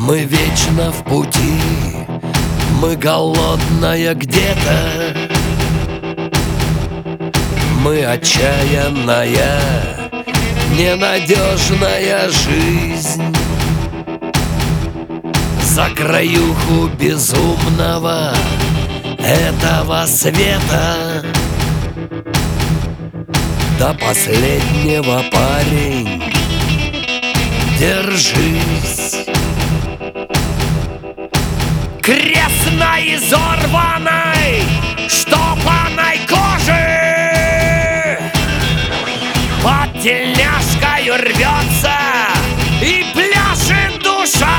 Мы вечно в пути, мы голодная где-то, мы отчаянная, ненадежная жизнь. За краюху безумного этого света до последнего, парень, держись. Крест на изорванной, штопанной коже под тельняшкою рвется и пляшет душа.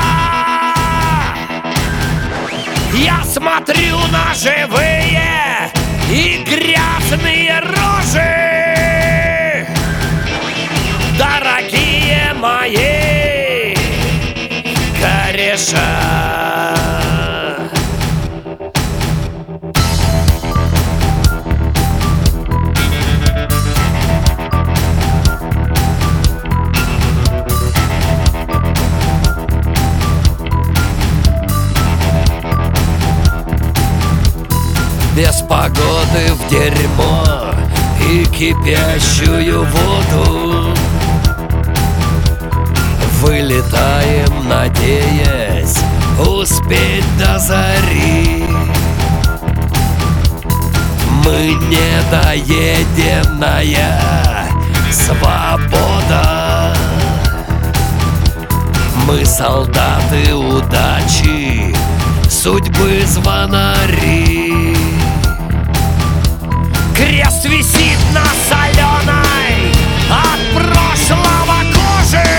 Я смотрю на живые и грязные рожи, дорогие мои кореша. Без погоды в дерьмо и кипящую воду вылетаем, надеясь успеть до зари. Мы недоеденная свобода, мы солдаты удачи, судьбы звонари. Крест висит на соленой от прошлого кожи,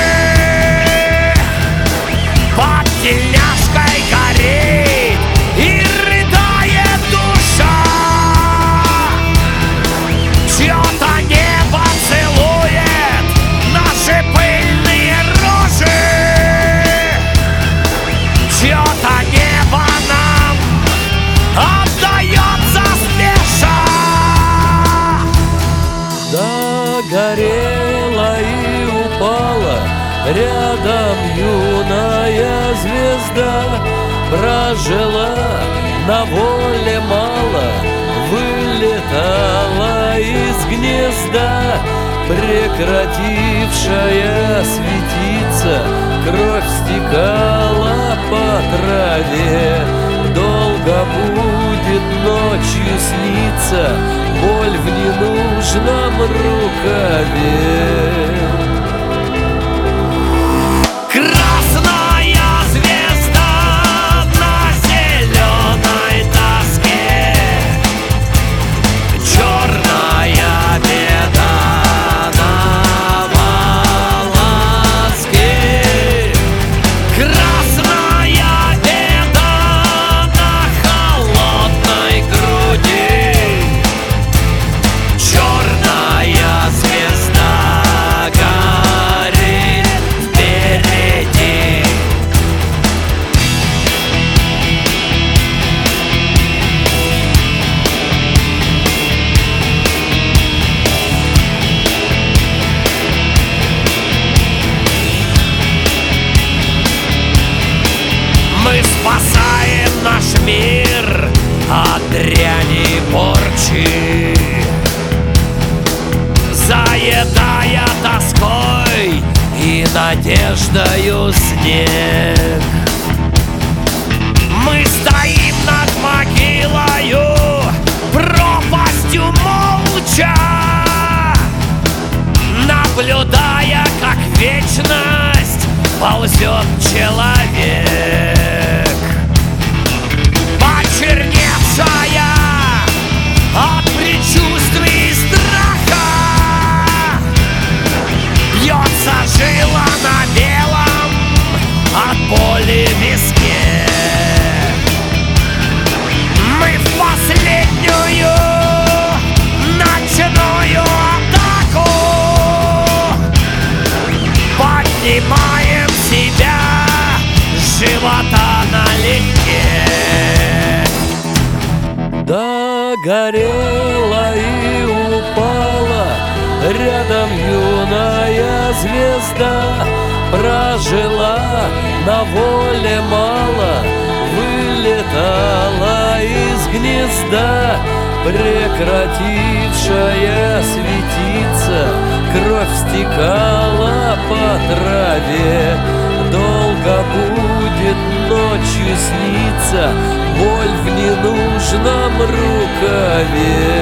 под тельняшкой горит и рыдает душа. Чьё-то небо целует наши пыльные рожи, чьё-то небо нам отдается спеша. Догорела и упала рядом юная звезда, прожила на воле мало, вылетала из гнезда, прекратившая светиться, кровь стекала по траве. Долго будет ночью сниться боль в ненужном рукаве. Красная звезда на зеленой доске, черная беда на волоске. Красная беда на холодной груди, черная звезда горит впереди. Мы спасаем наш мир от дряни и порчи, заедая тоской и надеждою снег. Мы стоим над могилою, пропастью молча, наблюдая, как вечность ползет человек. Почерневшая от предчувствий и страха, бьется жила на белом от боли в виске. Мы в последнюю ночную атаку поднимаем себя с живота налегке. Догорела и упала рядом юная звезда, прожила на воле мало, вылетала из гнезда, прекратившая светиться, кровь стекала по траве. Долго будет ночью сниться боль в ненужном рукаве.